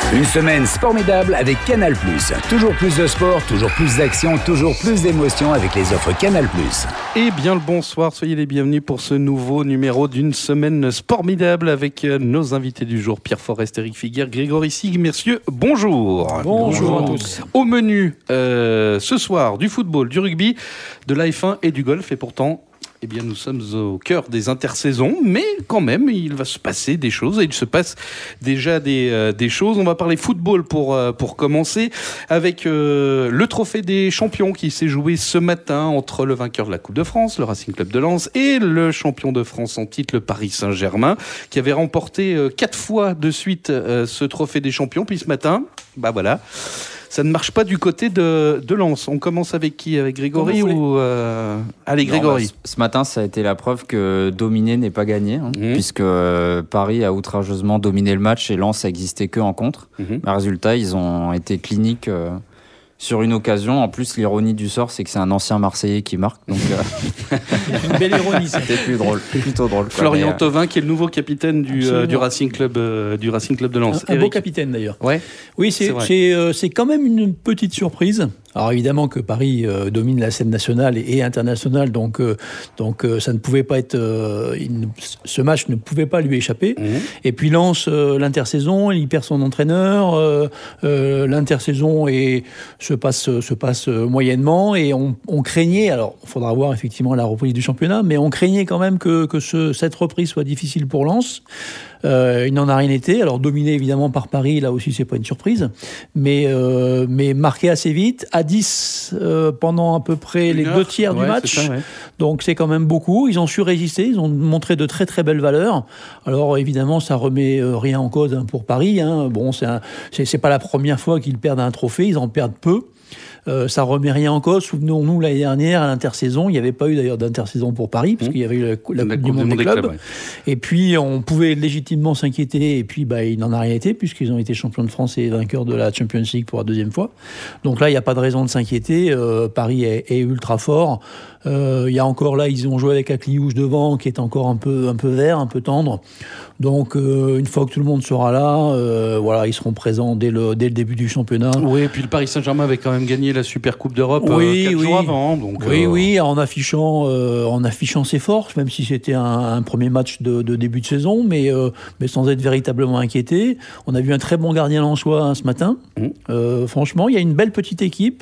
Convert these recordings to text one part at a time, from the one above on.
Une semaine formidable avec Canal+. Toujours plus de sport, toujours plus d'action, toujours plus d'émotions avec les offres Canal+. Et bien le bonsoir, soyez les bienvenus pour ce nouveau numéro d'une semaine formidable avec nos invités du jour, Pierre Forest, Eric Figuier, Grégory Sigue. Messieurs, bonjour. Bonjour à tous. Au menu, ce soir, du football, du rugby, de la F1 et du golf. Et pourtant, eh bien, nous sommes au cœur des intersaisons, mais quand même, il va se passer des choses et il se passe déjà des choses. On va parler football pour commencer avec le trophée des champions qui s'est joué ce matin entre le vainqueur de la Coupe de France, le Racing Club de Lens, et le champion de France en titre, le Paris Saint-Germain, qui avait remporté 4 fois de suite ce trophée des champions. Puis ce matin, bah voilà. Ça ne marche pas du côté de Lens. On commence avec qui ? Avec Grégory ou Allez, Grégory. Ce matin, ça a été la preuve que dominer n'est pas gagné, puisque Paris a outrageusement dominé le match et Lens a existé que en contre. Résultat, ils ont été cliniques sur une occasion. En plus, l'ironie du sort, c'est que c'est un ancien Marseillais qui marque. Donc, une belle ironie, ça. C'était plutôt drôle. Florian Thauvin, qui est le nouveau capitaine du Racing Club de Lens. Un beau capitaine d'ailleurs. Ouais. Oui, c'est quand même une petite surprise. Alors évidemment que Paris domine la scène nationale et internationale, donc ça ne pouvait pas être, ce match ne pouvait pas lui échapper. Et puis Lens, l'intersaison, il perd son entraîneur, l'intersaison se passe moyennement et on craignait, alors il faudra voir effectivement la reprise du championnat, mais on craignait quand même que cette reprise soit difficile pour Lens. Il n'en a rien été. Alors dominé évidemment par Paris, là aussi c'est pas une surprise, mais marqué assez vite, à 10 pendant à peu près les 2 tiers du match. Ça, ouais. Donc c'est quand même beaucoup. Ils ont su résister, ils ont montré de très très belles valeurs. Alors évidemment ça remet rien en cause pour Paris. Bon, c'est pas la première fois qu'ils perdent un trophée, ils en perdent peu. Ça remet rien en cause. Souvenons-nous, l'année dernière, à l'intersaison, il n'y avait pas eu d'ailleurs d'intersaison pour Paris, puisqu'il y avait eu la Coupe du Monde des clubs. Ouais. Et puis, on pouvait légitimement s'inquiéter, et puis il n'en a rien été, puisqu'ils ont été champions de France et vainqueurs de la Champions League pour la 2e fois. Donc là, il n'y a pas de raison de s'inquiéter. Paris est ultra fort. Il y a encore là, ils ont joué avec Akliouche devant, qui est encore un peu vert, un peu tendre. Donc, une fois que tout le monde sera là, voilà, ils seront présents dès le début du championnat. Oui, et puis le Paris Saint-Germain avait quand même gagné la Super Coupe d'Europe 4 jours avant. Donc, oui, en affichant ses forces, même si c'était un premier match de début de saison, mais sans être véritablement inquiété. On a vu un très bon gardien lensois ce matin. Franchement, il y a une belle petite équipe.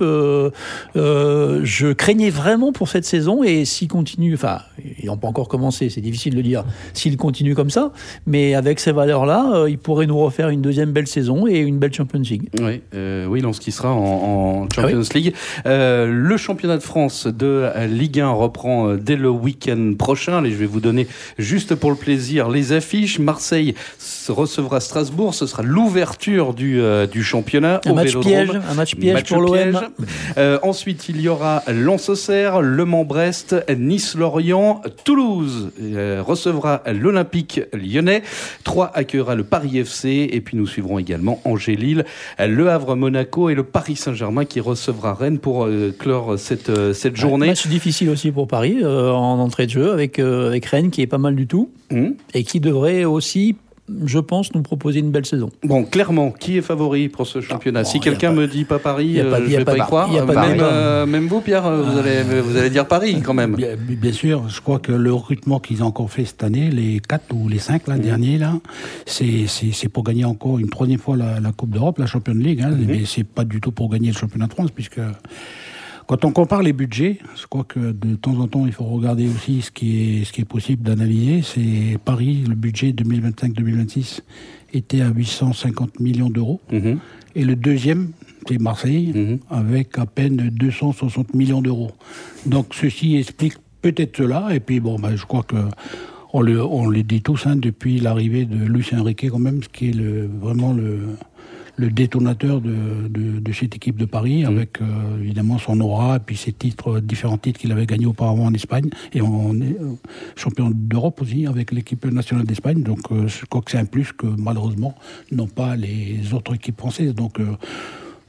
Je craignais vraiment pour cette saison, et s'il continue, enfin, ils n'ont pas encore commencé, c'est difficile de le dire, s'il continue comme ça, mais avec ces valeurs-là, il pourrait nous refaire une 2e belle saison et une belle Champions League. Oui, Lens qui sera en Champions League. Le championnat de France de Ligue 1 reprend dès le week-end prochain. Allez, je vais vous donner, juste pour le plaisir, les affiches. Marseille recevra Strasbourg. Ce sera l'ouverture du championnat. Un match piège pour l'OM. Ensuite, il y aura Lens-Auxerre, Le Mans-Brest, Nice-Lorient, Toulouse recevra l'Olympique Lyonnais. Troyes accueillera le Paris FC. Et puis nous suivrons également Angers-Lille, Le Havre-Monaco et le Paris Saint-Germain qui recevra Rennes pour clore cette journée. Match difficile aussi pour Paris en entrée de jeu avec Rennes qui est pas mal du tout et qui devrait aussi, je pense, nous proposer une belle saison. Bon, clairement, qui est favori pour ce championnat ? Si quelqu'un me dit pas Paris, je ne vais pas y croire. Même vous, Pierre, vous allez dire Paris quand même. Bien sûr, je crois que le recrutement qu'ils ont encore fait cette année, les 4 ou les 5 derniers, c'est pour gagner encore une 3e fois la Coupe d'Europe, la Champions League. Mais c'est pas du tout pour gagner le championnat de France, puisque quand on compare les budgets, je crois que de temps en temps, il faut regarder aussi ce qui est possible d'analyser. C'est Paris, le budget 2025-2026 était à 850 millions d'euros. Et le deuxième, c'est Marseille, avec à peine 260 millions d'euros. Donc ceci explique peut-être cela. Et puis je crois que on le dit tous, depuis l'arrivée de Luis Enrique quand même, ce qui est vraiment le détonateur de cette équipe de Paris, avec évidemment son aura et puis ses différents titres qu'il avait gagnés auparavant en Espagne, et champion d'Europe aussi avec l'équipe nationale d'Espagne. Donc je crois que c'est un plus que malheureusement n'ont pas les autres équipes françaises. Donc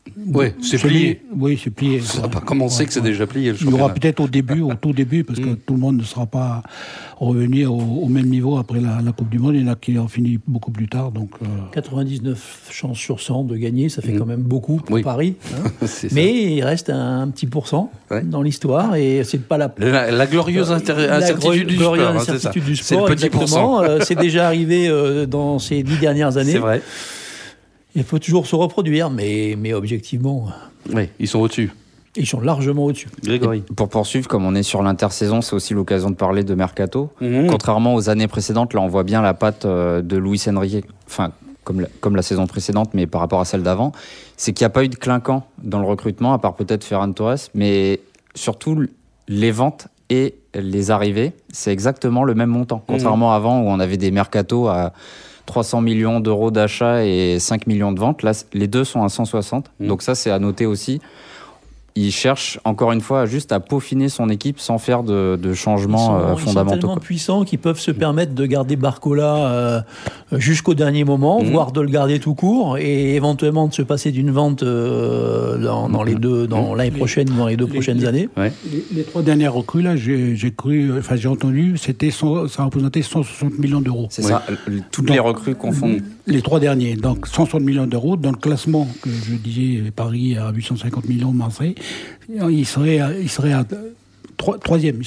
Oui, c'est plié. Oui, c'est plié. Ça n'a pas commencé que c'est déjà plié. Il y aura peut-être au tout début, parce que tout le monde ne sera pas revenu au même niveau après la Coupe du Monde. Il y en a qui ont fini beaucoup plus tard. Donc, 99 chances sur 100 de gagner, ça fait quand même beaucoup pour Paris. Hein. Mais il reste un petit pourcent dans l'histoire, et c'est pas la glorieuse incertitude du sport. Incertitude du sport, c'est le petit pourcent. C'est déjà arrivé dans ces 10 dernières années. C'est vrai. Il faut toujours se reproduire, mais objectivement... Oui, ils sont au-dessus. Ils sont largement au-dessus. Grégory. Pour poursuivre, comme on est sur l'intersaison, c'est aussi l'occasion de parler de Mercato. Contrairement aux années précédentes, là on voit bien la patte de Luis Enrique, enfin comme la saison précédente, mais par rapport à celle d'avant, c'est qu'il n'y a pas eu de clinquant dans le recrutement, à part peut-être Ferran Torres, mais surtout les ventes et les arrivées, c'est exactement le même montant. Contrairement à avant où on avait des mercatos à 300 millions d'euros d'achat et 5 millions de ventes. Là, les deux sont à 160. Donc ça, c'est à noter aussi. Il cherche, encore une fois, juste à peaufiner son équipe sans faire de changements fondamentaux. Ils sont tellement puissants qu'ils peuvent se permettre de garder Barcola jusqu'au dernier moment, voire de le garder tout court, et éventuellement de se passer d'une vente dans l'année prochaine ou dans les 2 prochaines années. Ouais. Les 3 dernières recrues, là, j'ai entendu, ça représentait 160 millions d'euros. C'est ça, toutes les recrues confondent. Les 3 derniers, donc 160 millions d'euros. Dans le classement que je disais, Paris à 850 millions, Marseille, il serait à troisième.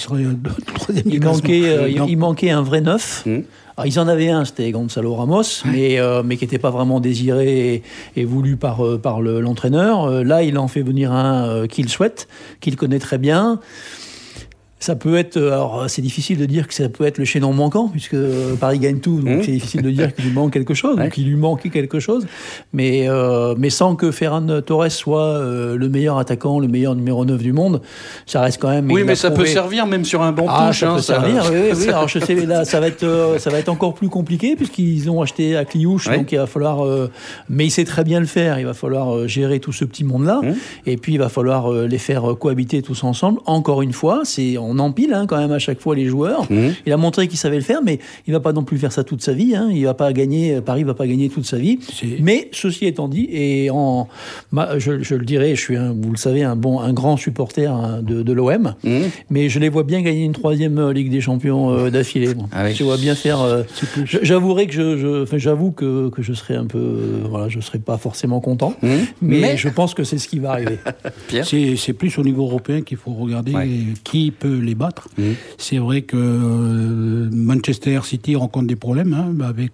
Il manquait un vrai neuf. Alors, ils en avaient un, c'était Gonzalo Ramos, mais qui n'était pas vraiment désiré et voulu par l'entraîneur. Là, il en fait venir un qu'il souhaite, qu'il connaît très bien. Ça peut être, alors c'est difficile de dire que ça peut être le chaînon manquant, puisque Paris gagne tout, donc c'est difficile de dire qu'il lui manque quelque chose, donc il lui manquait quelque chose, mais sans que Ferran Torres soit le meilleur attaquant, le meilleur numéro 9 du monde, ça reste quand même... Oui, mais ça peut servir même sur un banc de touche. Ça peut servir, oui. Alors je sais, là, ça va être encore plus compliqué, puisqu'ils ont acheté à Cliouche, donc il va falloir... mais il sait très bien le faire, il va falloir gérer tout ce petit monde-là, et puis il va falloir les faire cohabiter tous ensemble. Encore une fois, on empile quand même à chaque fois les joueurs. Il a montré qu'il savait le faire, mais il va pas non plus faire ça toute sa vie. Il va pas gagner. Paris va pas gagner toute sa vie. Mais ceci étant dit, et je le dirais, je suis vous le savez, un grand supporter de l'OM, mais je les vois bien gagner une 3e Ligue des Champions d'affilée. Je vois bien faire. J'avouerai que j'avoue que je serais un peu, je serais pas forcément content, mais je pense que c'est ce qui va arriver. Pierre, c'est plus au niveau européen qu'il faut regarder qui peut les battre. C'est vrai que Manchester City rencontre des problèmes avec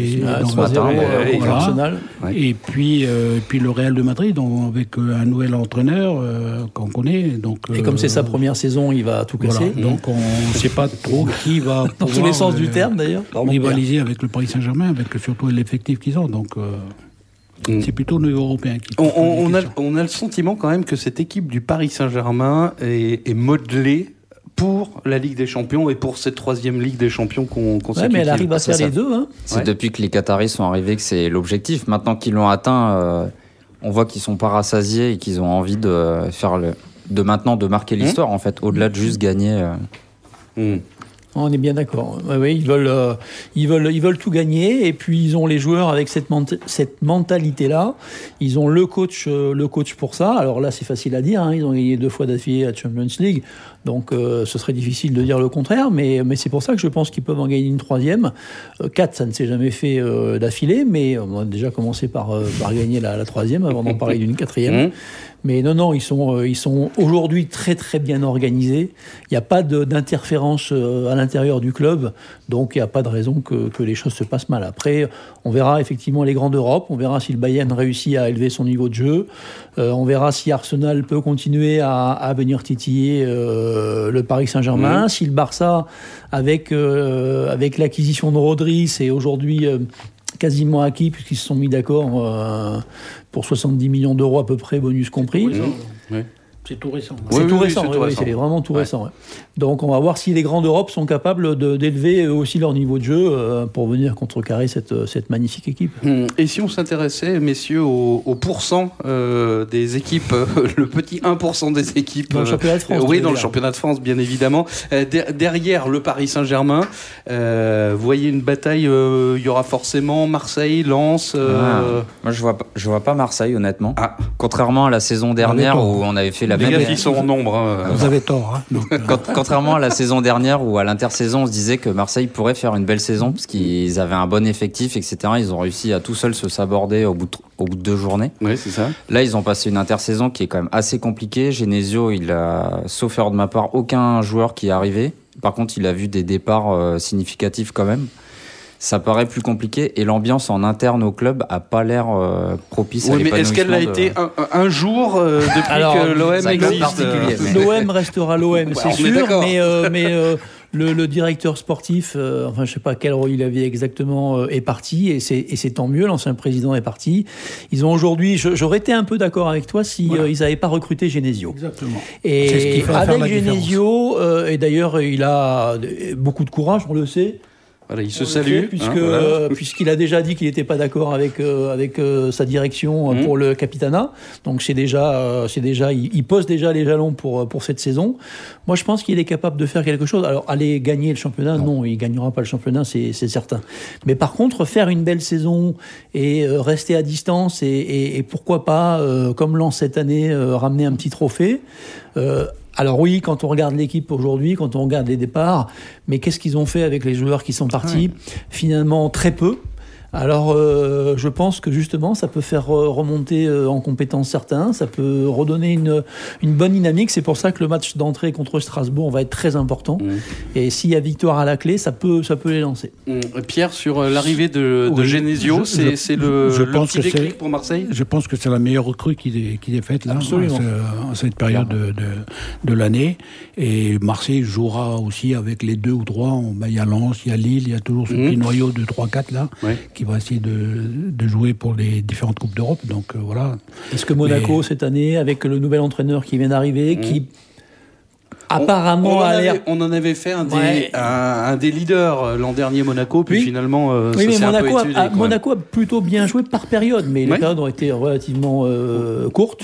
Arsenal. Et puis le Real de Madrid avec un nouvel entraîneur qu'on connaît. Donc, et comme c'est sa première saison, il va tout casser. Donc on ne sait pas trop qui va dans tous les sens du terme d'ailleurs. Rivaliser avec le Paris Saint-Germain, avec surtout l'effectif qu'ils ont. Donc c'est plutôt le niveau européen qui... On a le sentiment quand même que cette équipe du Paris Saint-Germain est modelée pour la Ligue des Champions et pour cette 3e Ligue des Champions consécutive. Mais elle arrive à faire les deux. C'est depuis que les Qataris sont arrivés que c'est l'objectif. Maintenant qu'ils l'ont atteint, on voit qu'ils sont pas rassasiés et qu'ils ont envie de faire de marquer l'histoire en fait, au-delà de juste gagner. On est bien d'accord. Oui, ils veulent tout gagner, et puis ils ont les joueurs avec cette mentalité-là. Ils ont le coach pour ça. Alors là, c'est facile à dire. Ils ont gagné 2 fois d'affilée à Champions League, donc ce serait difficile de dire le contraire. Mais c'est pour ça que je pense qu'ils peuvent en gagner une 3e. 4, ça ne s'est jamais fait d'affilée, mais on a déjà commencé par gagner la 3e avant d'en parler d'une 4e. Mais non, ils sont aujourd'hui très très bien organisés. Il n'y a pas d'interférence à l'intérieur du club, donc il n'y a pas de raison que les choses se passent mal. Après, on verra effectivement les grands d'Europe, on verra si le Bayern réussit à élever son niveau de jeu, on verra si Arsenal peut continuer à venir titiller le Paris Saint-Germain, si le Barça, avec l'acquisition de Rodri, c'est aujourd'hui... quasiment acquis, puisqu'ils se sont mis d'accord pour 70 millions d'euros à peu près, bonus compris. C'est tout récent. C'est tout récent, c'est tout récent. c'est vraiment tout récent. Ouais. Donc on va voir si les grands d'Europe sont capables d'élever aussi leur niveau de jeu pour venir contrecarrer cette magnifique équipe. Et si on s'intéressait, messieurs, au pourcent des équipes, le petit 1% des équipes... Dans le championnat de France. Oui, dans le championnat de France, bien évidemment. Derrière le Paris Saint-Germain, vous voyez une bataille, il y aura forcément Marseille, Lens... Moi, je vois pas Marseille, honnêtement. Contrairement à la saison dernière où on avait fait la même... Les gars, ils sont en nombre. Vous avez tort. Hein, donc, Contrairement à la saison dernière où à l'intersaison on se disait que Marseille pourrait faire une belle saison parce qu'ils avaient un bon effectif, etc. Ils ont réussi à tout seuls se saborder au bout de 2 journées. Oui, c'est ça. Là, ils ont passé une intersaison qui est quand même assez compliquée. Genesio, il a, sauf erreur de ma part, aucun joueur qui est arrivé. Par contre, il a vu des départs significatifs quand même. Ça paraît plus compliqué et l'ambiance en interne au club a pas l'air propice à l'épanouissement. Mais est-ce qu'elle a été un jour depuis que l'OM existe L'OM restera l'OM, c'est sûr, mais le directeur sportif, enfin je sais pas quel rôle il avait exactement, est parti et c'est tant mieux. L'ancien président est parti. Ils ont aujourd'hui, j'aurais été un peu d'accord avec toi si ils n'avaient pas recruté Genesio. Exactement. Et c'est ce qui fait avec la Genesio, et d'ailleurs il a beaucoup de courage, on le sait. Voilà, il se salue. Puisqu'il a déjà dit qu'il n'était pas d'accord avec sa direction pour le Capitana. Donc c'est déjà, il pose déjà les jalons pour cette saison. Moi, je pense qu'il est capable de faire quelque chose. Alors, aller gagner le championnat, non, il ne gagnera pas le championnat, c'est certain. Mais par contre, faire une belle saison et rester à distance et pourquoi pas, comme Lens cette année, ramener un petit trophée. Alors oui, quand on regarde l'équipe aujourd'hui, quand on regarde les départs, mais qu'est-ce qu'ils ont fait avec les joueurs qui sont partis ? Finalement, très peu. Alors, je pense que justement, ça peut faire remonter en compétence certains, ça peut redonner une bonne dynamique. C'est pour ça que le match d'entrée contre Strasbourg va être très important. Et s'il y a victoire à la clé, ça peut les lancer. Pierre, sur l'arrivée de Genesio, c'est le petit déclic pour Marseille ? Je pense que c'est la meilleure recrue qu'il ait faite là, en cette période de l'année. Et Marseille jouera aussi avec les 2 ou 3. Il y a Lens, il y a Lille, il y a toujours ce petit noyau de 3-4 là. Qui va essayer de jouer pour les différentes Coupes d'Europe. Donc voilà. Est-ce que Monaco, cette année, avec le nouvel entraîneur qui vient d'arriver, qui apparemment on en avait fait un des leaders l'an dernier, Monaco, puis finalement oui, mais Monaco a plutôt bien joué par période, mais les périodes ont été relativement courtes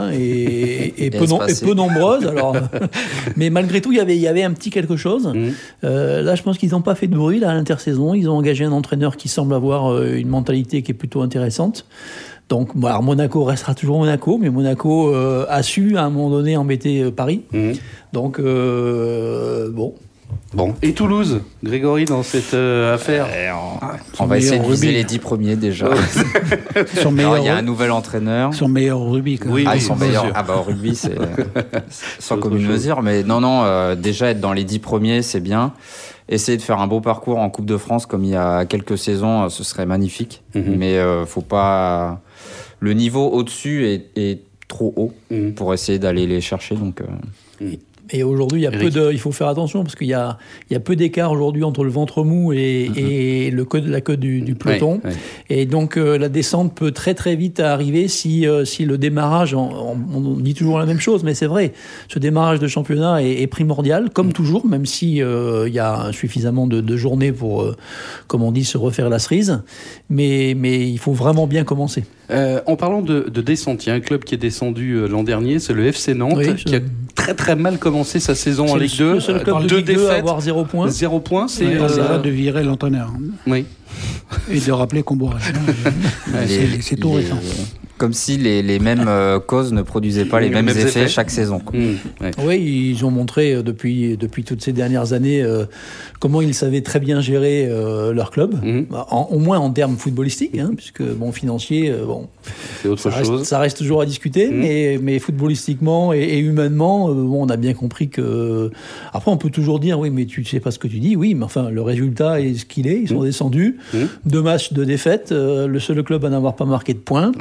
et peu nombreuses. Alors, mais malgré tout, il y avait un petit quelque chose. Là, je pense qu'ils n'ont pas fait de bruit là, à l'intersaison. Ils ont engagé un entraîneur qui semble avoir une mentalité qui est plutôt intéressante. Donc, alors Monaco restera toujours Monaco, mais Monaco a su à un moment donné embêter Paris. Donc, bon. Et Toulouse, Grégory, dans cette affaire on va essayer de viser les 10 premiers déjà. Alors, il y a un nouvel entraîneur. Son meilleur au rugby. Ils sont meilleurs. Au rugby, c'est sans commune mesure. Mais non, déjà être dans les 10 premiers, c'est bien. Essayer de faire un beau parcours en Coupe de France comme il y a quelques saisons, ce serait magnifique. Mais faut pas. Le niveau au-dessus est trop haut pour essayer d'aller les chercher. Donc. Et aujourd'hui, il faut faire attention parce qu'il y a peu d'écart aujourd'hui entre le ventre mou et la queue du peloton. Et donc, la descente peut très très vite arriver si le démarrage, on dit toujours la même chose, mais c'est vrai, ce démarrage de championnat est primordial, comme toujours, même si il y a suffisamment de journées pour, comme on dit, se refaire la cerise. Mais il faut vraiment bien commencer. En parlant de descente, il y a un club qui est descendu l'an dernier, c'est le FC Nantes, qui a très très mal commencé sa saison en Ligue 2. C'est le seul club de Ligue 2 à avoir 0 points. 0 points, c'est de virer l'entraîneur. Oui. Et de rappeler Comboiré. C'est tout récent. Comme si les mêmes causes ne produisaient pas les mêmes effets chaque saison. Oui, ils ont montré depuis toutes ces dernières années comment ils savaient très bien gérer leur club, au moins en termes footballistiques, puisque financier, c'est autre chose. Ça reste toujours à discuter, mais footballistiquement et humainement, on a bien compris que. Après, on peut toujours dire oui, mais tu sais pas ce que tu dis. Oui, mais enfin, le résultat est ce qu'il est. Ils sont descendus, 2 matchs de défaite, le seul club à n'avoir pas marqué de points. Avec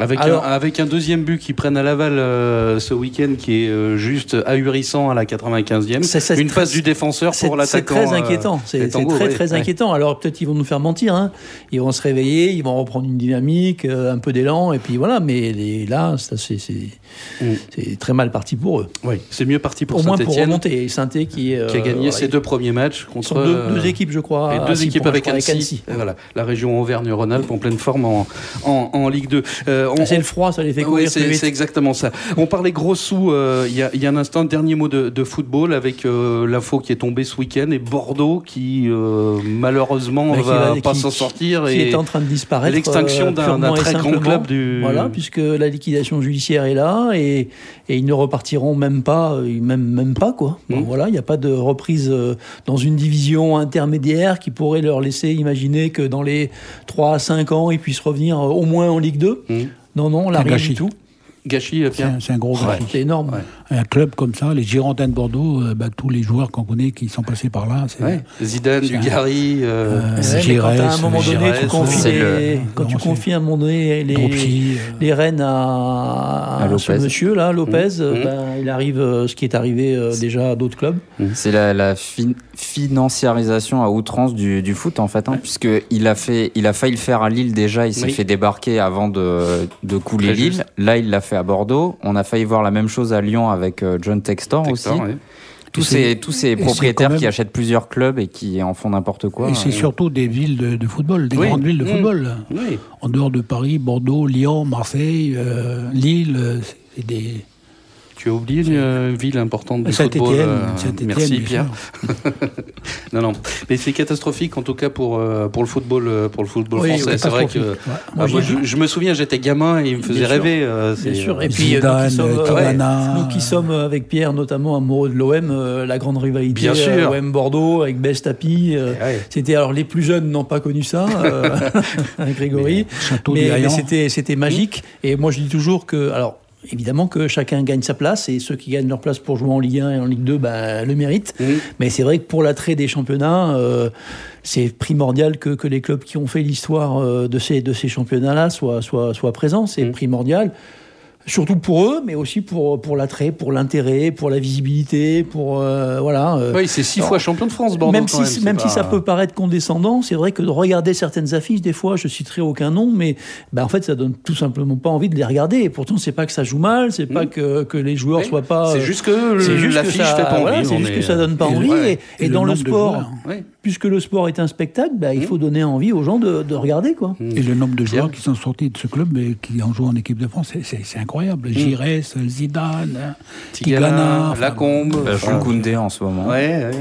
avec un deuxième but qu'ils prennent à Laval ce week-end qui est juste ahurissant à la 95e. Une passe du défenseur pour l'attaquant. C'est très inquiétant. C'est très inquiétant. Alors peut-être ils vont nous faire mentir. Hein. Ils vont se réveiller, ils vont reprendre une dynamique, un peu d'élan, et puis voilà. Mais là, c'est très mal parti pour eux. Oui, c'est mieux parti pour Saint-Étienne. Au moins pour remonter. Saint-Étienne qui a gagné ses 2 premiers matchs contre deux équipes, je crois. Et 2 équipes avec Annecy. Voilà, la région Auvergne-Rhône-Alpes en pleine forme en Ligue 2. C'est le froid, ça les fait courir plus vite. C'est exactement ça. On parlait gros sous il y a un instant. Dernier mot de football avec l'info qui est tombée ce week-end et Bordeaux qui malheureusement va pas s'en sortir qui est en train de disparaître. L'extinction d'un très grand club du. Voilà, puisque la liquidation judiciaire est là et ils ne repartiront même pas quoi. Bon, voilà, il n'y a pas de reprise dans une division intermédiaire qui pourrait leur laisser imaginer que dans les 3 à 5 ans ils puissent revenir au moins en Ligue 2. Non, là rien du tout. Gâchis, Pierre. C'est un gros gâchis. C'est énorme. Un club comme ça, les Girondins de Bordeaux, tous les joueurs qu'on connaît qui sont passés par là. Zidane, Dugarry, Giresse, à un moment donné, tu confies à un moment donné les rênes à ce monsieur là, Lopez, il arrive ce qui est arrivé déjà à d'autres clubs. C'est la financiarisation à outrance du foot en fait, puisque il a failli le faire à Lille déjà, il s'est fait débarquer avant de couler Lille. Là, il l'a fait à Bordeaux. On a failli voir la même chose à Lyon avec John Textor aussi. Oui. Tous ces propriétaires qui achètent plusieurs clubs et qui en font n'importe quoi. Et c'est surtout des villes de football, des grandes villes de football. Oui. En dehors de Paris, Bordeaux, Lyon, Marseille, Lille, c'est des... Tu as oublié une ville importante du football. Merci Pierre. non, mais c'est catastrophique en tout cas pour le football français. C'est vrai que moi, je me souviens, j'étais gamin et il me faisait rêver. Bien sûr. Et puis nous qui sommes avec Pierre notamment amoureux de l'OM, la grande rivalité OM Bordeaux avec Bestapi. C'était alors les plus jeunes n'ont pas connu ça, avec Grégory. Mais c'était magique. Et moi je dis toujours que évidemment que chacun gagne sa place et ceux qui gagnent leur place pour jouer en Ligue 1 et en Ligue 2 le méritent. Mais c'est vrai que pour l'attrait des championnats, c'est primordial que les clubs qui ont fait l'histoire de ces championnats-là soient présents. C'est primordial. Surtout pour eux, mais aussi pour l'attrait, pour l'intérêt, pour la visibilité, Oui, c'est 6 fois champion de France, Bordeaux. Même si ça peut paraître condescendant, c'est vrai que de regarder certaines affiches, des fois, je citerai aucun nom, mais en fait, ça donne tout simplement pas envie de les regarder. Et pourtant, c'est pas que ça joue mal, c'est pas que les joueurs soient pas. C'est juste que l'affiche fait pas envie. C'est juste que ça donne pas envie. Et dans le sport, puisque le sport est un spectacle, il faut donner envie aux gens de regarder, quoi. Et le nombre de joueurs qui sont sortis de ce club et qui en jouent en équipe de France, c'est incroyable. Giresse, Zidane, Tigana, Lacombe, Jules Koundé en ce moment.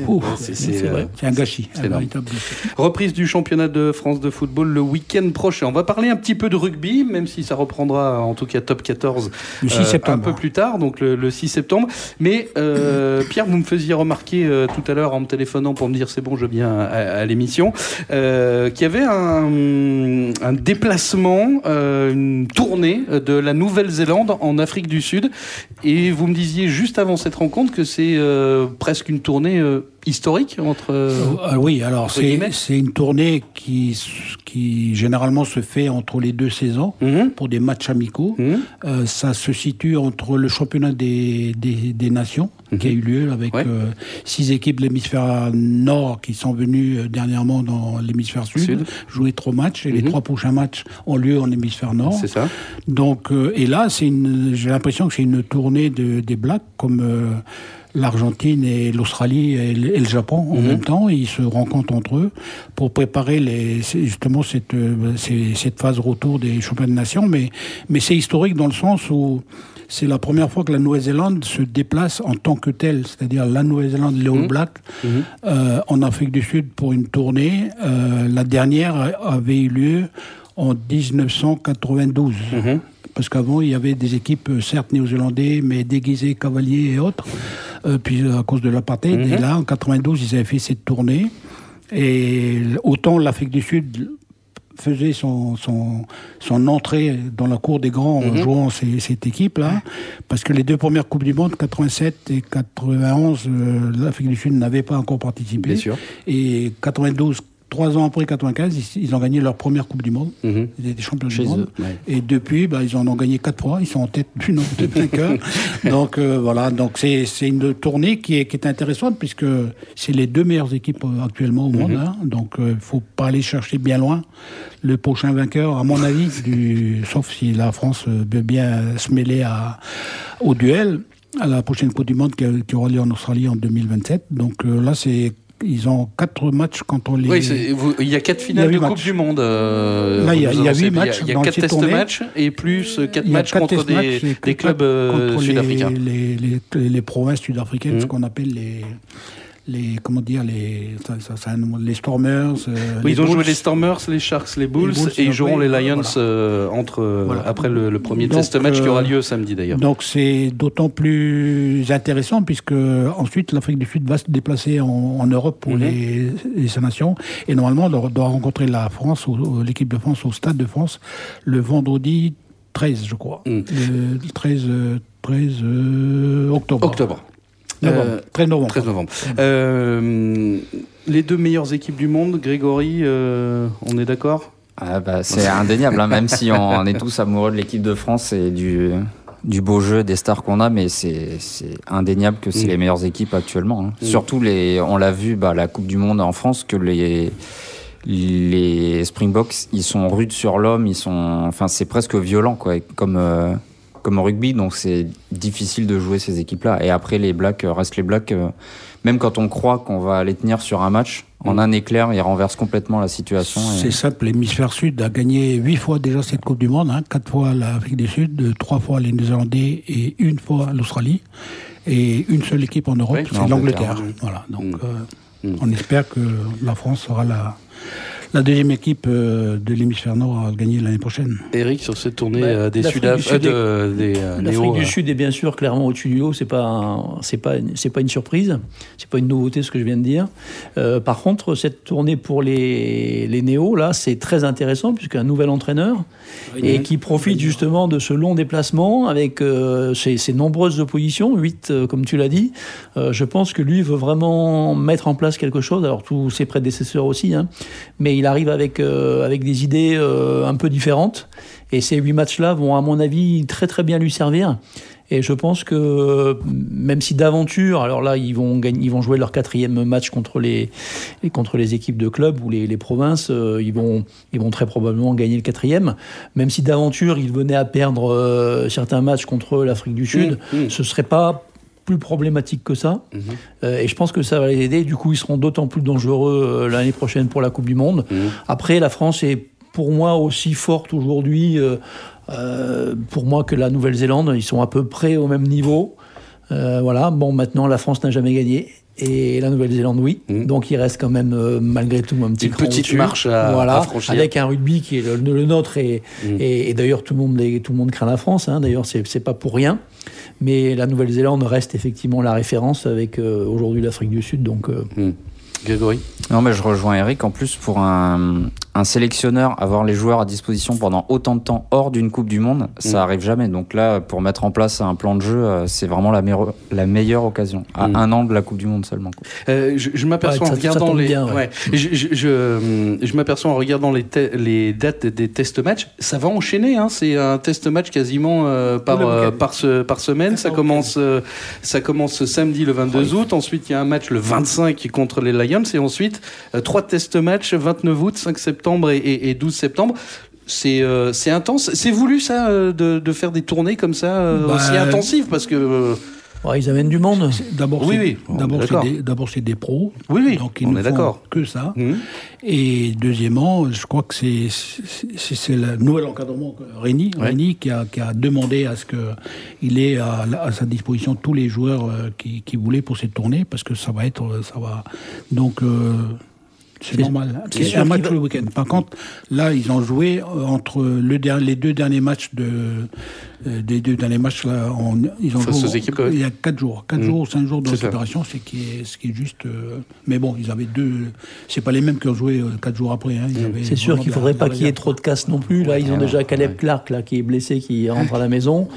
C'est un gâchis. Reprise du championnat de France de football le week-end prochain. On va parler un petit peu de rugby, même si ça reprendra en tout cas top 14 le 6 septembre. Un peu plus tard, donc le 6 septembre. Mais Pierre, vous me faisiez remarquer tout à l'heure en me téléphonant pour me dire c'est bon, je viens à l'émission, qu'il y avait un déplacement, une tournée de la Nouvelle-Zélande en Afrique du Sud, et vous me disiez juste avant cette rencontre que c'est presque une tournée historique entre. Oui, alors c'est une tournée qui généralement se fait entre les 2 saisons pour des matchs amicaux. Ça se situe entre le championnat des nations qui a eu lieu avec 6 équipes de l'hémisphère nord qui sont venues dernièrement dans l'hémisphère sud. Jouer 3 matchs et les 3 prochains matchs ont lieu en hémisphère nord. C'est ça. Donc et là j'ai l'impression que c'est une tournée des Blacks comme l'Argentine et l'Australie et le Japon en même temps. Ils se rencontrent entre eux pour préparer justement cette phase retour des championnats de nations. Mais c'est historique dans le sens où c'est la première fois que la Nouvelle-Zélande se déplace en tant que telle, c'est-à-dire la Nouvelle-Zélande, les All Blacks, en Afrique du Sud pour une tournée. La dernière avait eu lieu en 1992. Parce qu'avant, il y avait des équipes, certes néo-zélandais, mais déguisées, cavaliers et autres, puis à cause de l'apartheid. Et là, en 92, ils avaient fait cette tournée. Et autant l'Afrique du Sud faisait son entrée dans la cour des grands en jouant cette équipe-là, parce que les 2 premières Coupes du Monde, 87 et 91, l'Afrique du Sud n'avait pas encore participé. Bien sûr. Et 92, 3 ans après 95, ils ont gagné leur première Coupe du Monde. Ils étaient champions du monde. Et depuis, ils en ont gagné 4 fois. Ils sont en tête du nombre de vainqueurs. Donc voilà, donc c'est une tournée qui est intéressante puisque c'est les 2 meilleures équipes actuellement au monde. Donc il ne faut pas aller chercher bien loin. Le prochain vainqueur, à mon avis, sauf si la France veut bien se mêler au duel, à la prochaine Coupe du Monde qui aura lieu en Australie en 2027. Donc là, ils ont 4 matchs contre les... Oui, il y a 4 finales de Coupe du Monde. Là, il y a 8 matchs. Il y a 4 test-matchs et plus 4 matchs contre des clubs sud-africains. Les provinces sud-africaines, ce qu'on appelle les Stormers. Ils ont joué les Stormers, les Sharks, les Bulls et ils joueront les Lions après le premier test match qui aura lieu samedi d'ailleurs. Donc c'est d'autant plus intéressant puisque ensuite l'Afrique du Sud va se déplacer en Europe pour les nations et normalement on doit rencontrer la France, l'équipe de France au Stade de France le vendredi 13 je crois. Le 13 octobre. 13 novembre. Les 2 meilleures équipes du monde, Grégory, on est d'accord ? C'est indéniable, même si on est tous amoureux de l'équipe de France et du beau jeu, des stars qu'on a, mais c'est indéniable que c'est les meilleures équipes actuellement. Surtout, on l'a vu, la Coupe du Monde en France, que les Springboks, ils sont rudes sur l'homme, c'est presque violent, quoi, comme au rugby, donc c'est difficile de jouer ces équipes-là. Et après, les Blacks restent les Blacks. Même quand on croit qu'on va les tenir sur un match, en un éclair, ils renversent complètement la situation. C'est simple, l'hémisphère sud a gagné 8 fois déjà cette Coupe du Monde, 4 fois l'Afrique du Sud, 3 fois les Néerlandais et 1 fois l'Australie. Et une seule équipe en Europe, c'est l'Angleterre. Voilà, donc on espère que la France sera la deuxième équipe de l'hémisphère nord à gagner l'année prochaine. Eric, sur cette tournée des Sud-Afrique, l'Afrique du Sud est bien sûr clairement au-dessus du lot. C'est pas une surprise, c'est pas une nouveauté ce que je viens de dire. Par contre, cette tournée pour les néos là, c'est très intéressant puisqu'un nouvel entraîneur et qui profite justement de ce long déplacement avec ces nombreuses oppositions, 8 comme tu l'as dit. Je pense que lui veut vraiment mettre en place quelque chose. Alors tous ses prédécesseurs aussi, mais il arrive avec des idées un peu différentes. Et ces 8 matchs-là vont, à mon avis, très très bien lui servir. Et je pense que, même si d'aventure, alors là, ils vont jouer leur 4e match contre les équipes de club ou les provinces, ils vont très probablement gagner le 4e. Même si d'aventure, ils venaient à perdre certains matchs contre l'Afrique du Sud, ce serait pas plus problématique que ça. Et je pense que ça va les aider. Du coup, ils seront d'autant plus dangereux l'année prochaine pour la Coupe du Monde. Après, la France est pour moi aussi forte aujourd'hui pour moi que la Nouvelle-Zélande. Ils sont à peu près au même niveau. Voilà. Bon, maintenant, la France n'a jamais gagné. Et la Nouvelle-Zélande, oui. Donc, il reste quand même, malgré tout, un petit cran petite au-dessus. marche à franchir. Avec un rugby qui est le nôtre. Et d'ailleurs, tout le monde craint la France. D'ailleurs, c'est pas pour rien. Mais la Nouvelle-Zélande reste effectivement la référence avec aujourd'hui l'Afrique du Sud. Donc, Grégory ? Non, mais je rejoins Eric. En plus, pour un sélectionneur, avoir les joueurs à disposition pendant autant de temps hors d'une Coupe du Monde, ça arrive jamais. Donc là, pour mettre en place un plan de jeu, c'est vraiment la meilleure occasion. À 1 an de la Coupe du Monde seulement. Je m'aperçois en regardant je m'aperçois en regardant les dates des test matchs, ça va enchaîner. C'est un test match quasiment par semaine. Ça commence samedi le 22 août. Ensuite, il y a un match le 25 contre les Lions et ensuite 3 test matchs 29 août, 5 septembre et 12 septembre. C'est intense. C'est voulu ça de faire des tournées comme ça aussi intensives parce que ils amènent du monde. D'abord, c'est des pros. Oui, donc ils on ne est font d'accord. Que ça. Et deuxièmement, je crois que c'est le nouvel encadrement Rény qui a demandé à ce qu'il ait à sa disposition tous les joueurs qui voulaient pour cette tournée parce que ça va. Donc c'est normal. C'est un match le week-end. Par contre, là, ils ont joué entre les 2 derniers matchs des 2 derniers matchs là, ils ont face joué aux équipes, il y a 4 jours, 4 jours ou 5 jours de récupération, ce qui est juste. Mais bon, ils avaient 2. C'est pas les mêmes qui ont joué 4 jours après. C'est sûr qu'il faudrait pas qu'il y ait trop de casse non plus. Là, ils ont déjà Caleb Clark là qui est blessé, qui rentre à la maison.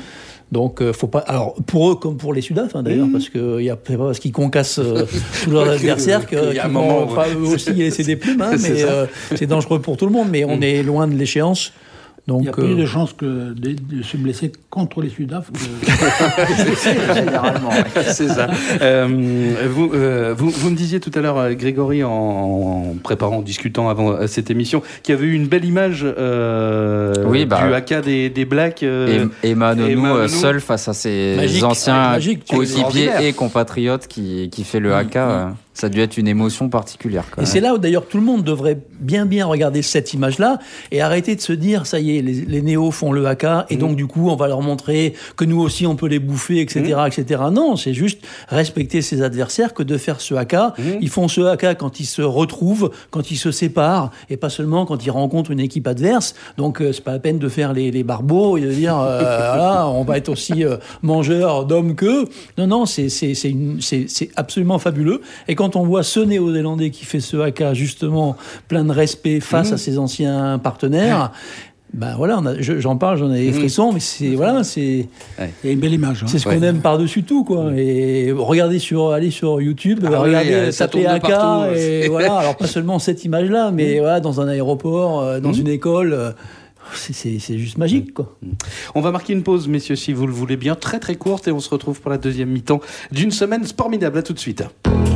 Donc, faut pas. Alors, pour eux comme pour les Sudaf, d'ailleurs, parce que c'est pas parce qu'ils concassent tous leurs adversaires qu'ils vont pas eux aussi laisser des plumes, mais c'est dangereux pour tout le monde. Mais on est loin de l'échéance. Donc, il y a plus de chances que de se blesser contre les Sudaf que... Généralement, ouais. C'est ça. Vous me disiez tout à l'heure, Grégory, en préparant, en discutant avant cette émission, qu'il y avait eu une belle image du haka des Blacks. Et Manonou seul face à ses anciens coéquipiers et compatriotes qui fait le haka. Ça a dû être une émotion particulière. Et c'est là où d'ailleurs tout le monde devrait bien regarder cette image-là et arrêter de se dire ça y est, les néos font le haka et donc du coup on va leur montrer que nous aussi on peut les bouffer, etc. etc. Non, c'est juste respecter ses adversaires que de faire ce haka. Ils font ce haka quand ils se retrouvent, quand ils se séparent et pas seulement quand ils rencontrent une équipe adverse. Donc c'est pas la peine de faire les barbeaux et de dire voilà, on va être aussi mangeurs d'hommes qu'eux. Non, c'est absolument fabuleux. Et quand on voit ce Néo-Zélandais qui fait ce haka justement plein de respect face à ses anciens partenaires, ben voilà, j'en parle, j'en ai des frissons, mais c'est voilà, c'est il y a une belle image. C'est ce qu'on aime par-dessus tout, quoi. Et allez sur YouTube, regardez, tapez haka, et voilà. Alors pas seulement cette image-là, mais voilà, dans un aéroport, dans une école. C'est juste magique, quoi. On va marquer une pause, messieurs, si vous le voulez bien, très très courte, et on se retrouve pour la deuxième mi-temps d'une semaine formidable. À tout de suite.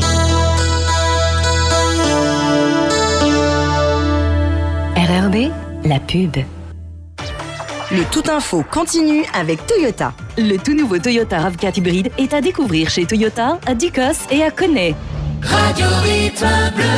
RRB, la pub. Le Tout Info continue avec Toyota. Le tout nouveau Toyota RAV4 hybride est à découvrir chez Toyota, à Ducos et à Connay. Radio Rythme Bleu.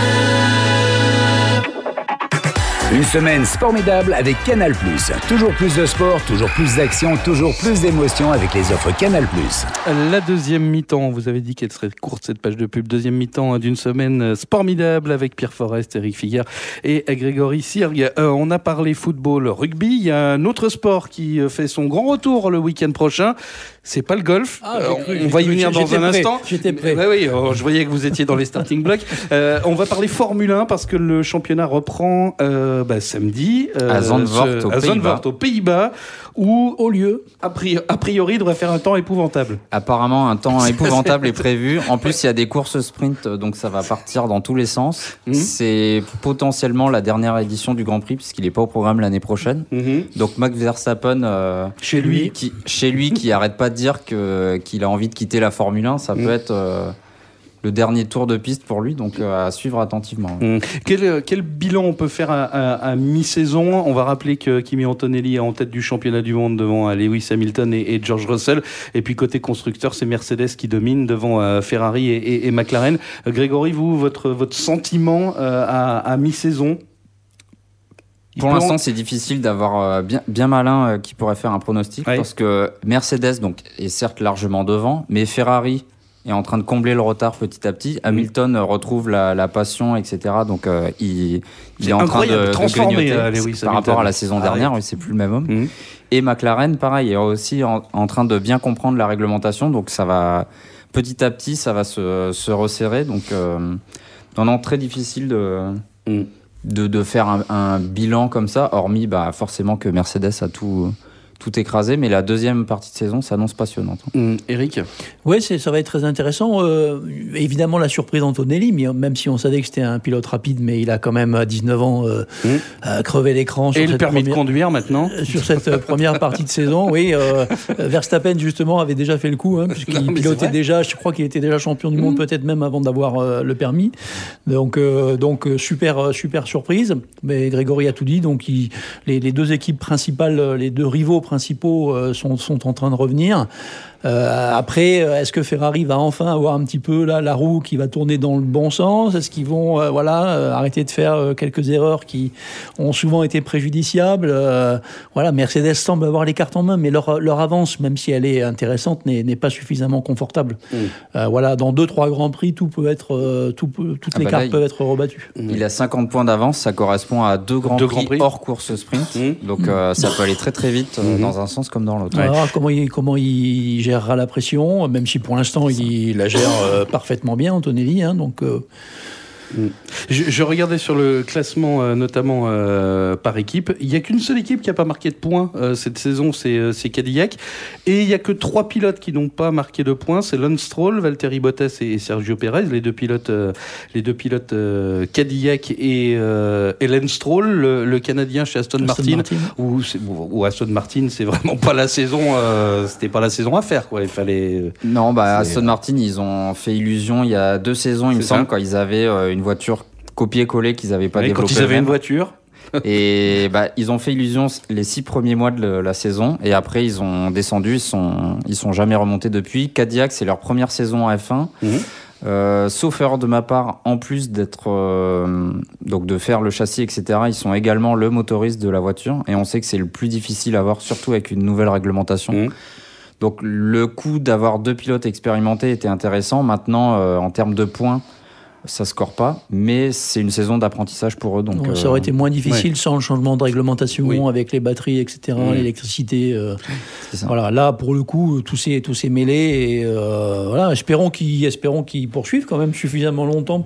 Une semaine formidable avec Canal+. Toujours plus de sport, toujours plus d'action, toujours plus d'émotions avec les offres Canal+. La deuxième mi-temps, vous avez dit qu'elle serait courte cette page de pub. Deuxième mi-temps d'une semaine formidable avec Pierre Forest, Eric Figuer et Grégory Sirgue. On a parlé football, rugby. Il y a un autre sport qui fait son grand retour le week-end prochain. C'est pas le golf. On va y venir dans un instant. J'étais prêt. Oui, je voyais que vous étiez dans les starting blocks. On va parler Formule 1 parce que le championnat reprend samedi à Zandvoort aux Pays-Bas, où au lieu a priori devrait faire un temps épouvantable. Apparemment un temps épouvantable est prévu. En plus il y a des courses sprint, donc ça va partir dans tous les sens. C'est potentiellement la dernière édition du Grand Prix puisqu'il n'est pas au programme l'année prochaine. Donc Max Verstappen chez lui qui arrête pas de dire qu'il a envie de quitter la Formule 1, ça peut être le dernier tour de piste pour lui, donc à suivre attentivement. Quel bilan on peut faire à mi-saison? On va rappeler que Kimi Antonelli est en tête du championnat du monde devant Lewis Hamilton et George Russell. Et puis côté constructeur, c'est Mercedes qui domine devant Ferrari et McLaren. Grégory, vous, votre sentiment à mi-saison? Pour l'instant, c'est difficile d'avoir bien malin qui pourrait faire un pronostic, parce que Mercedes donc, est certes largement devant, mais Ferrari est en train de combler le retard petit à petit. Hamilton retrouve la passion, etc. Donc il est en train de grignoter par rapport à la saison dernière. C'est plus le même homme. Et McLaren, pareil, est aussi en train de bien comprendre la réglementation. Donc ça va petit à petit, ça va se resserrer. Donc non, très difficile de faire un bilan comme ça, hormis forcément que Mercedes a tout écrasé, mais la deuxième partie de saison s'annonce passionnante. Eric ? Oui, ça va être très intéressant. Évidemment, la surprise d'Antonelli, même si on savait que c'était un pilote rapide, mais il a quand même, à 19 ans, crevé l'écran. Et le permis de conduire, maintenant ? Sur cette première partie de saison, oui. Verstappen, justement, avait déjà fait le coup, puisqu'il pilotait déjà, je crois qu'il était déjà champion du monde, peut-être même avant d'avoir le permis. Donc super surprise. Mais Grégory a tout dit. Donc, les deux équipes principales, les deux rivaux principaux sont en train de revenir. Après, est-ce que Ferrari va enfin avoir un petit peu la roue qui va tourner dans le bon sens? Est-ce qu'ils vont arrêter de faire quelques erreurs qui ont souvent été préjudiciables? Mercedes semble avoir les cartes en main, mais leur avance, même si elle est intéressante, n'est pas suffisamment confortable. Dans 2-3 grands prix, toutes les cartes peuvent être rebattues. Il a 50 points d'avance, ça correspond à deux grands prix hors course sprint. Donc ça peut aller très très vite dans un sens comme dans l'autre. Alors, comment il gérera la pression, même si pour l'instant il la gère parfaitement bien, Antonelli. Je regardais sur le classement, notamment par équipe. Il n'y a qu'une seule équipe qui n'a pas marqué de points cette saison, c'est Cadillac. Et il n'y a que 3 pilotes qui n'ont pas marqué de points. C'est Lance Stroll, Valtteri Bottas et Sergio Perez, les deux pilotes Cadillac et Lance Stroll, le Canadien chez Aston Martin. Ou Aston Martin, c'est vraiment pas la saison. C'était pas la saison à faire, quoi. Il fallait. Non, Aston Martin, ils ont fait illusion il y a 2 saisons, il me semble, quand ils avaient une voiture copier-coller qu'ils n'avaient pas développée. Quand ils avaient une voiture. Et ils ont fait illusion les 6 premiers mois de la saison, et après ils ont descendu, ils sont jamais remontés depuis. Cadillac, c'est leur première saison en F1. Sauf erreur de ma part, en plus d'être donc de faire le châssis, etc., ils sont également le motoriste de la voiture, et on sait que c'est le plus difficile à avoir, surtout avec une nouvelle réglementation. Donc le coup d'avoir 2 pilotes expérimentés était intéressant. Maintenant, en termes de points, ça score pas, mais c'est une saison d'apprentissage pour eux. Donc ça aurait été moins difficile sans le changement de réglementation, avec les batteries, etc., l'électricité. Voilà, là pour le coup, tout s'est mêlé, et voilà, espérons qu'ils poursuivent quand même suffisamment longtemps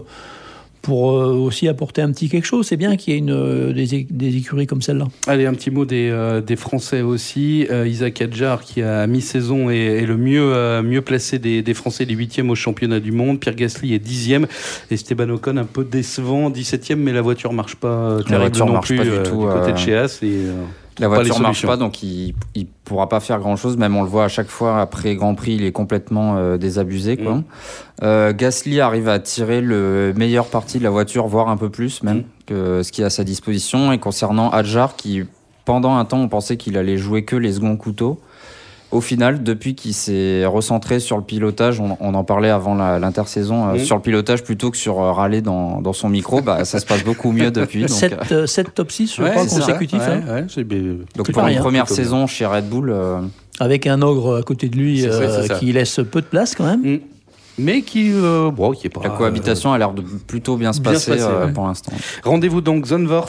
pour aussi apporter un petit quelque chose. C'est bien qu'il y ait des écuries comme celle-là. Allez, un petit mot des Français aussi. Isaac Adjar, qui a mi-saison est le mieux placé des Français, les 8e au championnat du monde. Pierre Gasly est 10e. Esteban Ocon, un peu décevant, 17e, mais la voiture marche pas terriblement plus pas du tout, du côté de chez As. La voiture ne marche pas, donc il pourra pas faire grand-chose. Même on le voit à chaque fois, après Grand Prix, il est complètement désabusé, quoi. Gasly arrive à tirer le meilleur parti de la voiture, voire un peu plus même, que ce qu'il a à sa disposition. Et concernant Adjar, qui pendant un temps, on pensait qu'il allait jouer que les seconds couteaux. Au final, depuis qu'il s'est recentré sur le pilotage, on en parlait avant l'intersaison, sur le pilotage plutôt que sur râler dans son micro, ça se passe beaucoup mieux depuis. 7 top 6, je crois, consécutifs. Donc pour une première saison chez Red Bull... Avec un ogre à côté de lui qui laisse peu de place quand même. Mais qui est pas... La cohabitation a l'air de plutôt bien se passer pour l'instant. Rendez-vous donc Zandvoort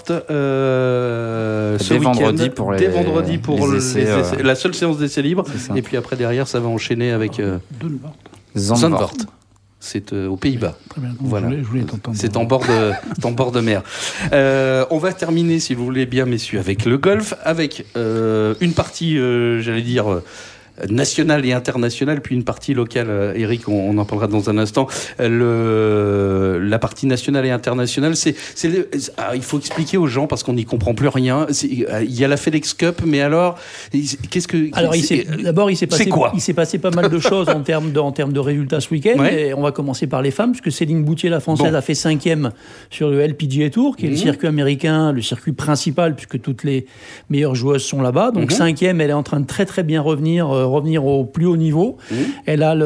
ce vendredi pour les essais, la seule séance d'essais libres. Et puis après, derrière, ça va enchaîner avec Zandvoort. C'est aux Pays-Bas. Voilà. C'est en bord de mer. On va terminer, si vous voulez bien, messieurs, avec le golf, avec une partie, j'allais dire... nationale et internationale, puis une partie locale. Eric, on en parlera dans un instant. La partie nationale et internationale, il faut expliquer aux gens parce qu'on n'y comprend plus rien. Il y a la FedEx Cup, mais alors, qu'est-ce que... Alors, il s'est passé pas mal de choses en termes de résultats ce week-end. Et on va commencer par les femmes, puisque Céline Boutier, la Française, a fait 5e sur le LPGA Tour, qui est le circuit américain, le circuit principal, puisque toutes les meilleures joueuses sont là-bas. Donc 5e, elle est en train de très très bien revenir au plus haut niveau. Elle a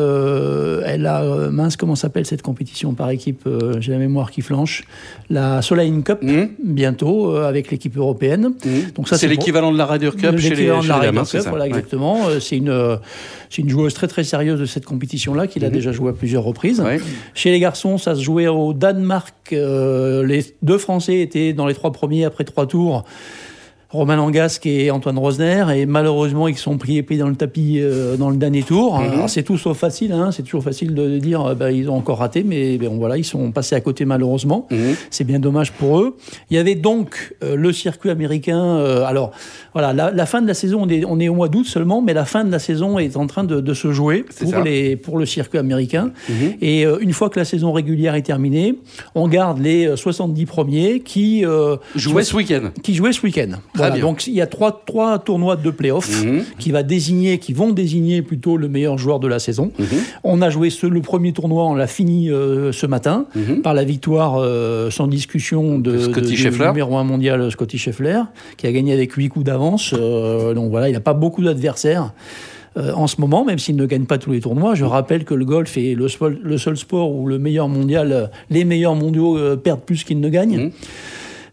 comment s'appelle cette compétition par équipe, j'ai la mémoire qui flanche, la Solheim Cup bientôt avec l'équipe européenne. Donc ça, c'est l'équivalent de la Ryder Cup chez les dames. Voilà, exactement. C'est une joueuse très très sérieuse de cette compétition-là, qu'il a déjà joué à plusieurs reprises. Chez les garçons, ça se jouait au Danemark. Les 2 Français étaient dans les 3 premiers après 3 tours. Romain Langasque et Antoine Rosner, et malheureusement ils sont pris épée dans le tapis dans le dernier tour. Alors, c'est tout sauf facile, c'est toujours facile de dire ils ont encore raté, mais voilà, ils sont passés à côté malheureusement. C'est bien dommage pour eux. Il y avait donc le circuit américain. Alors voilà, la fin de la saison, on est au mois d'août seulement, mais la fin de la saison est en train de se jouer pour le circuit américain. Et une fois que la saison régulière est terminée, on garde les 70 premiers qui jouaient ce week-end. Voilà, donc il y a trois tournois de play-off qui vont désigner plutôt le meilleur joueur de la saison. On a joué le premier tournoi, on l'a fini ce matin par la victoire sans discussion du numéro 1 mondial Scotty Scheffler, qui a gagné avec 8 coups d'avance. Donc voilà, il n'a pas beaucoup d'adversaires en ce moment, même s'il ne gagne pas tous les tournois. Je rappelle que le golf est le seul sport où les meilleurs mondiaux perdent plus qu'ils ne gagnent.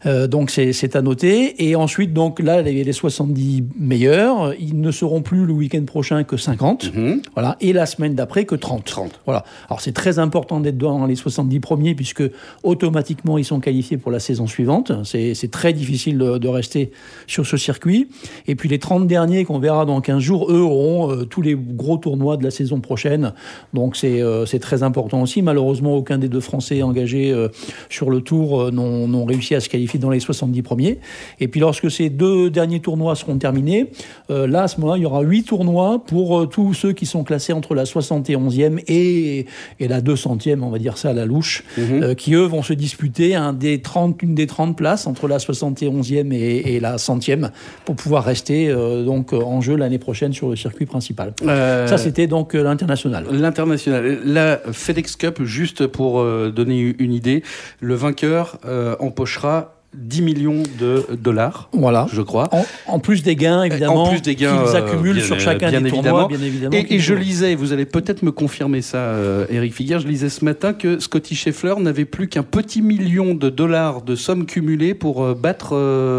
Donc c'est à noter. Et ensuite, donc là, les 70 meilleurs, ils ne seront plus le week-end prochain que 50. Voilà. Et la semaine d'après que 30. Voilà. Alors c'est très important d'être dans les 70 premiers puisque automatiquement ils sont qualifiés pour la saison suivante. C'est très difficile de rester sur ce circuit. Et puis les 30 derniers qu'on verra dans 15 jours, eux auront tous les gros tournois de la saison prochaine. Donc c'est très important aussi. Malheureusement, aucun des deux Français engagés sur le Tour n'ont réussi à se qualifier dans les 70 premiers. Et puis lorsque ces 2 derniers tournois seront terminés, là à ce moment-là, il y aura 8 tournois pour tous ceux qui sont classés entre la 71e et la 200e, on va dire ça à la louche, qui eux vont se disputer une des 30 places entre la 71e et la 100e pour pouvoir rester donc en jeu l'année prochaine sur le circuit principal. Ça c'était donc l'international. L'international. La FedEx Cup, juste pour donner une idée, le vainqueur empochera 10 millions de dollars, voilà. Je crois. En plus des gains, évidemment, qu'ils accumulent sur chacun des tournois, bien évidemment. Et je lisais, vous allez peut-être me confirmer ça, Eric Figuier, je lisais ce matin que Scotty Scheffler n'avait plus qu'un petit million de dollars de somme cumulée pour battre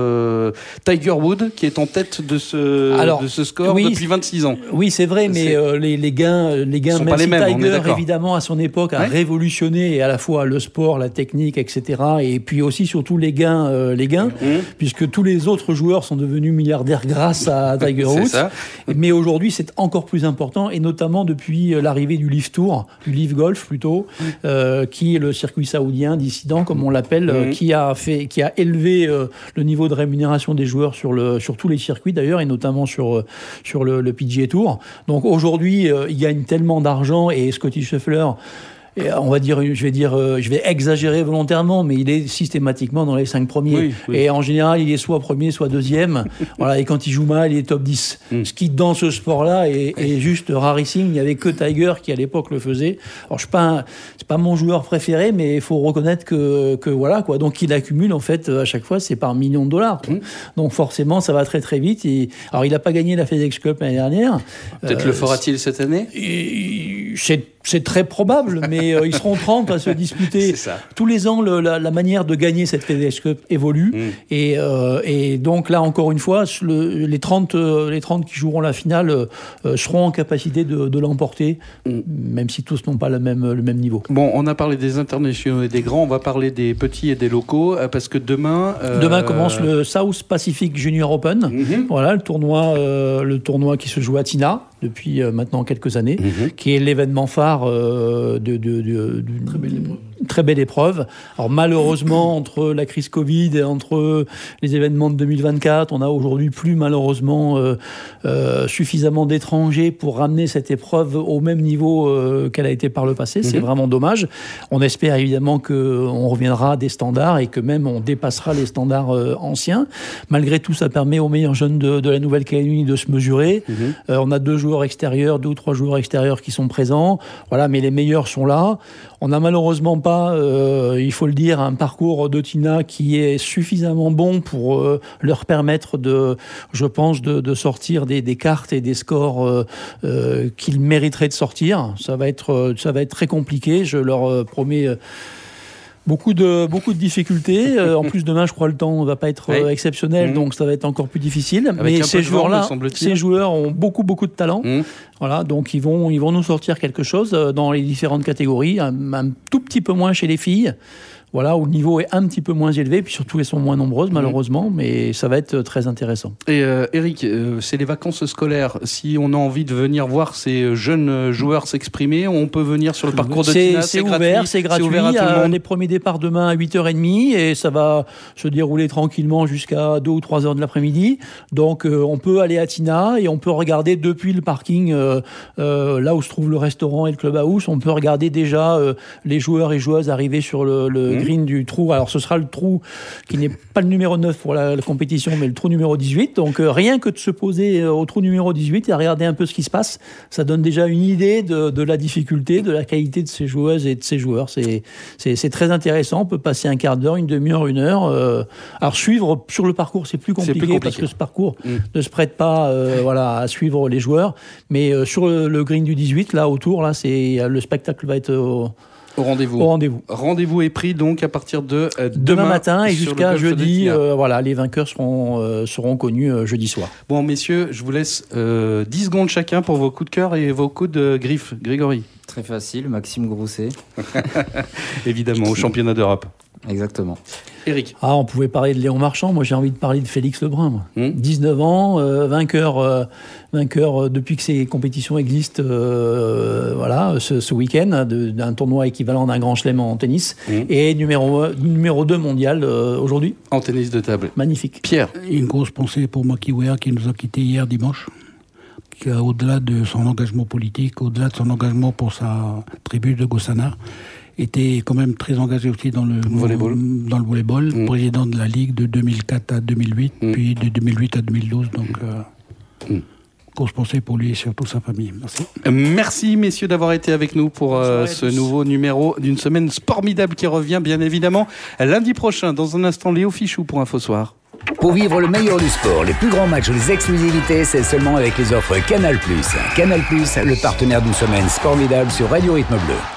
Tiger Woods, qui est en tête de ce score depuis 26 ans. Oui, c'est vrai, mais les gains même pas si les mêmes, Tiger, évidemment, à son époque, a révolutionné à la fois le sport, la technique, etc., et puis aussi, surtout, les gains, puisque tous les autres joueurs sont devenus milliardaires grâce à Tiger Woods. Mais aujourd'hui, c'est encore plus important, et notamment depuis l'arrivée du Live Tour, du Live Golf plutôt, qui est le circuit saoudien dissident, comme on l'appelle, qui a élevé le niveau de rémunération des joueurs sur tous les circuits d'ailleurs, et notamment sur le PGA Tour. Donc aujourd'hui, il gagne tellement d'argent, et Scotty Scheffler, et on va dire, je vais exagérer volontairement, mais il est systématiquement dans les 5 premiers. Oui. Et en général, il est soit premier, soit deuxième. Voilà. Et quand il joue mal, il est top 10. Ce qui, dans ce sport-là, est juste rarissime. Il n'y avait que Tiger qui, à l'époque, le faisait. Alors, c'est pas mon joueur préféré, mais il faut reconnaître que voilà, quoi. Donc, il accumule, en fait, à chaque fois, c'est par millions de dollars. Donc, forcément, ça va très, très vite. Alors, il n'a pas gagné la FedEx Cup l'année dernière. Peut-être le fera-t-il cette année ? C'est très probable, mais ils seront 30 à se disputer. Tous les ans, la manière de gagner cette FedEx Cup évolue. Et donc là, encore une fois, les 30 qui joueront la finale seront en capacité de l'emporter, même si tous n'ont pas le même niveau. Bon, on a parlé des internationaux et des grands, on va parler des petits et des locaux, parce que demain commence le South Pacific Junior Open. Voilà, le tournoi qui se joue à Tina depuis maintenant quelques années, qui est l'événement phare d'une très belle épreuve. Alors malheureusement, entre la crise Covid et entre les événements de 2024, on n'a aujourd'hui plus malheureusement suffisamment d'étrangers pour ramener cette épreuve au même niveau qu'elle a été par le passé. C'est vraiment dommage. On espère évidemment qu'on reviendra à des standards et que même on dépassera les standards anciens. Malgré tout, ça permet aux meilleurs jeunes de la Nouvelle-Calédonie de se mesurer. On a 2 ou 3 joueurs extérieurs qui sont présents. Voilà, mais les meilleurs sont là. On n'a malheureusement pas, il faut le dire, un parcours de Tina qui est suffisamment bon pour leur permettre je pense, de sortir des cartes et des scores qu'ils mériteraient de sortir. Ça va être très compliqué. Je leur promets beaucoup de difficultés. En plus, demain, je crois, le temps ne va pas être exceptionnel, donc ça va être encore plus difficile. Avec mais ces joueurs ont beaucoup de talent. Voilà, donc ils vont nous sortir quelque chose dans les différentes catégories, un tout petit peu moins chez les filles. Voilà, où le niveau est un petit peu moins élevé, puis surtout elles sont moins nombreuses malheureusement, mais ça va être très intéressant. Et Eric, c'est les vacances scolaires. Si on a envie de venir voir ces jeunes joueurs s'exprimer, on peut venir sur le parcours de Tina. C'est ouvert, c'est gratuit. Ouvert à tout le monde. Les premiers départs demain à 8h30 et ça va se dérouler tranquillement jusqu'à 2 ou 3 heures de l'après-midi. Donc on peut aller à Tina et on peut regarder depuis le parking, là où se trouve le restaurant et le clubhouse, on peut regarder déjà les joueurs et joueuses arriver sur le green du trou. Alors ce sera le trou qui n'est pas le numéro 9 pour la compétition, mais le trou numéro 18. Donc rien que de se poser au trou numéro 18 et à regarder un peu ce qui se passe, ça donne déjà une idée de la difficulté, de la qualité de ces joueuses et de ces joueurs. C'est très intéressant. On peut passer un quart d'heure, une demi-heure, 1 heure. Alors suivre sur le parcours, c'est plus compliqué. Parce que ce parcours ne se prête pas à suivre les joueurs. Mais sur le green du 18, là autour, là, le spectacle va être Au rendez-vous. Rendez-vous est pris donc à partir de demain matin et jusqu'à jeudi. Voilà, les vainqueurs seront connus jeudi soir. Bon, messieurs, je vous laisse 10 secondes chacun pour vos coups de cœur et vos coups de griffe. Grégory. Très facile, Maxime Grousset. Évidemment, au championnat d'Europe. Exactement. Eric. On pouvait parler de Léon Marchand. Moi, j'ai envie de parler de Félix Lebrun. 19 ans, vainqueur depuis que ces compétitions existent. Ce week-end d'un tournoi équivalent d'un grand chelem en tennis et numéro 2 mondial aujourd'hui. En tennis de table. Magnifique. Pierre. Une grosse pensée pour Maki Weah qui nous a quittés hier dimanche. Qui a, au-delà de son engagement politique, au-delà de son engagement pour sa tribu de Gossana, était quand même très engagé aussi dans le volleyball, président de la Ligue de 2004 à 2008, puis de 2008 à 2012. Donc, grosse pensée pour lui et surtout sa famille. Merci. Merci, messieurs, d'avoir été avec nous pour ce nouveau numéro d'une semaine formidable qui revient, bien évidemment, lundi prochain. Dans un instant, Léo Fichou pour Info-Soir. Pour vivre le meilleur du sport, les plus grands matchs ou les exclusivités, c'est seulement avec les offres Canal+. Canal+, le partenaire d'une semaine formidable sur Radio Rythme Bleu.